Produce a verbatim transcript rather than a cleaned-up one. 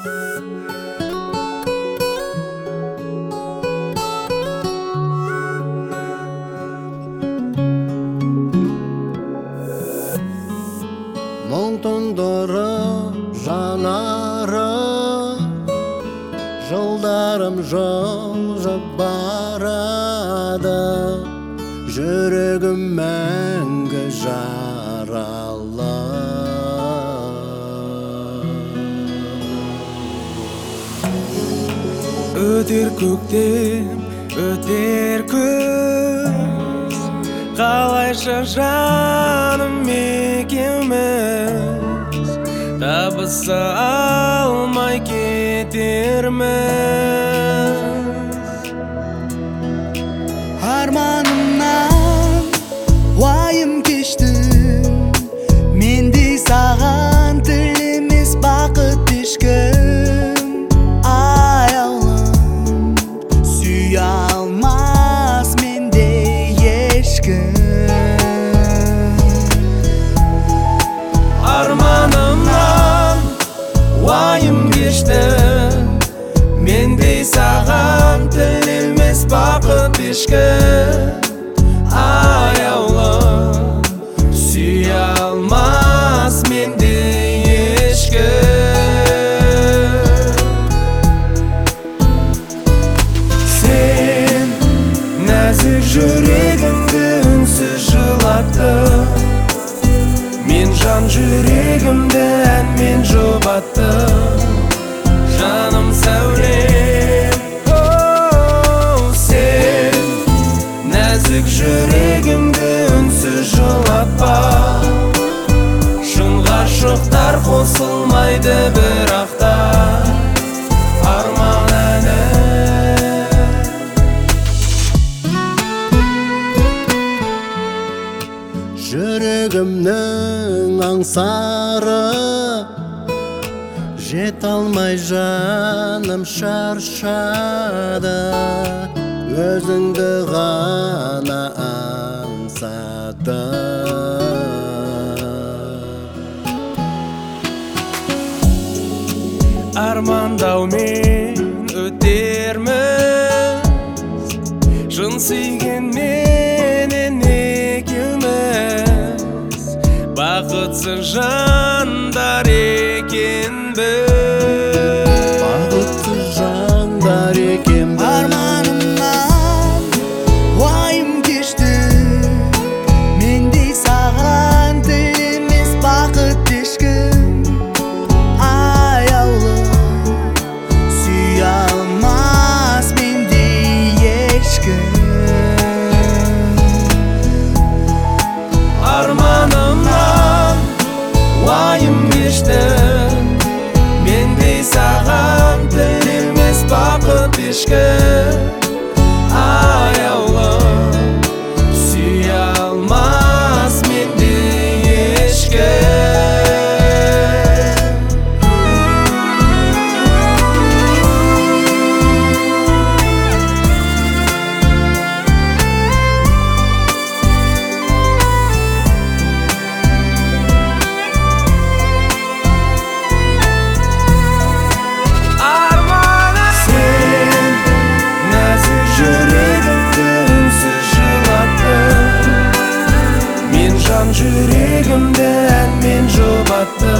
Мұң тұндыры жанары, жылдарым жылжып барады, жүрегім мәңгі жаралы. Өтер көктем, өтер күз, қалайша жаным екеуміз табыса алмай кетерміз. Арманымнан уайым кештім, мендей саған тілемес бақыт ешкім. Аяулым сүйе алмас мендей ешкім. Арманымнан уайым кештім, мендей саған тілемес бақыт ешкім. Аяулым сүйе алмас мендей ешкім. Сен нәзік жүрегімді үнсіз жылаттың, мен жан жүрегімді әнмен жұбаттым. Жаным сәулем, оу, сен нәзік жүрегімді үнсіз жылатпа. Шын ғашықтар қосылмайды бірақта, арман әні. Жүрегімнің аңсары, жете алмай жаным шаршады, өзіңді ғана аңсады. Армандаумен өтерміз, жын сүйгенменен екеуміз, бақытсыз жандар екенбіз. Бақытсыз жандар екенбіз. Арманымнан уайым кештім, мендей саған тілемес бақыт ешкім. Аяулым сүйе алмас мендей ешкім. Арманымнан уайым кештім, мендей саған тілемес бақыт ешкім. Аяулым сүйе алмас мендей ешкім. Жүрегімді әнмен жұбаттым.